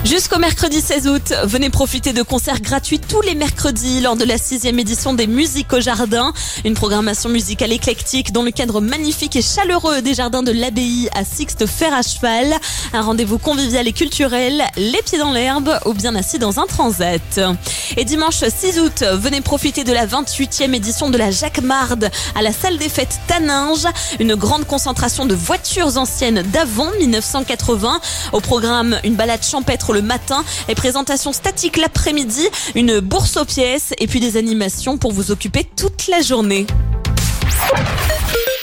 Jusqu'au mercredi 16 août, venez profiter de concerts gratuits tous les mercredis lors de la 6e édition des Musiques au Jardin. Une programmation musicale éclectique dans le cadre magnifique et chaleureux des jardins de l'Abbaye à Sixte-Fer à cheval. Un rendez-vous convivial et culturel, les pieds dans l'herbe ou bien assis dans un transat. Et dimanche 6 août, venez profiter de la 28e édition de la Jacquemarde à la salle des fêtes Taninges. Une grande concentration de voitures anciennes d'avant 1980. Au programme, une balade champêtre le matin et présentation statique l'après-midi, une bourse aux pièces et puis des animations pour vous occuper toute la journée.